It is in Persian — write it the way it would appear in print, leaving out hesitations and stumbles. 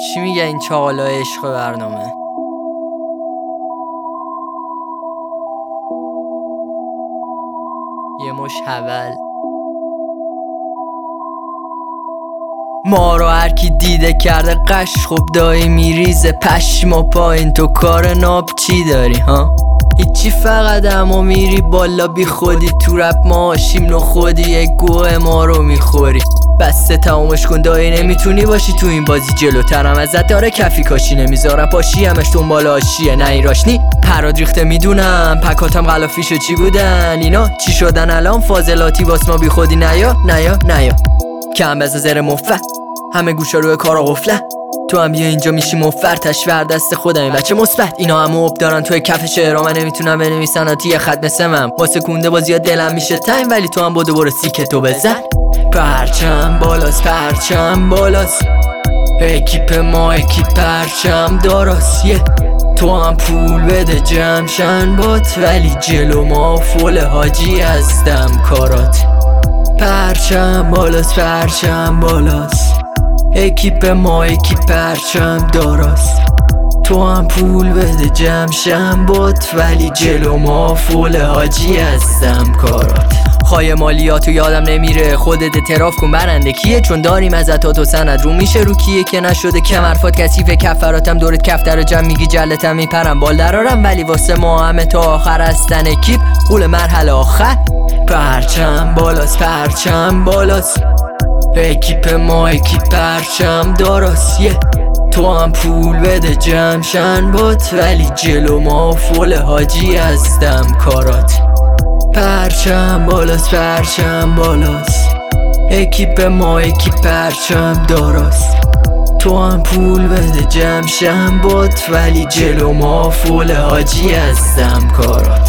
چی میگه این چاقالای عشق برنامه؟ یه مش حول ما رو هر کی دیده کرده قش. خب دایی میریزه پشما پایین، تو کار ناب چی داری ها؟ هیچی، فقط اما میری بالا بی خودی. تو رپ ما هاشیم نو خودی، یک گوه ما رو میخوری. بسته تمامش کن دایی، نمیتونی باشی تو این بازی جلوترم ازت. داره کفی کاشی نمیذارم پاشی، همش دنبال آشیه نه ایراشنی. پراد ریخته میدونم پکاتم غلافیشو چی بودن اینا، چی شدن الان فاضلاتی واس ما بی خودی. نیا کم بزن زر مفت، همه گوشا روی کارا قفله. تو هم بیا اینجا میشی مفر، تشور دست خودم این بچه مثبت. اینا همه اب دارن توی کف شعرها، من نمیتونم بنویسن یه خط مثل من. واسه کونده بازی ها دلم میشه تایم، ولی تو هم برو سیکتو بزن. پرچم بالاست پرچم بالاست، اکیپ ما اکیپ پرچم داراست. تو هم پول بده جمشن بات، ولی جلو ما فول حاجی هستم کارات. پرچم بالاست پرچم بالاست، اکیپ ما اکیپ پرچم داراست. تو هم پول بده جمشن بات، ولی جلو ما فول حاجی هستم کارات. خواهی مالیاتو یادم نمیره، خودت اعتراف کن برنده کیه، چون داریم ازت و سند رو میشه رو کیه که نشده کمرفات کثیف کفراتم دورت کفتر جمع میگی جلتم میپرم بال درارم، ولی واسه ما همه تا آخر هستن اکیپ قول مرحله آخر. پرچم بالاست پرچم بالاست، اکیپ ما اکیپ پرچم داراست. تو هم پول بده جمشن بات، ولی جلو ما فول حاجی هستم کارات. پرچم بالاست پرچم بالاست، اکیپ ما اکیپ پرچم داراست. تو هم پول بده جمشن بات، ولی جلو ما فول حاجی هستم کارات.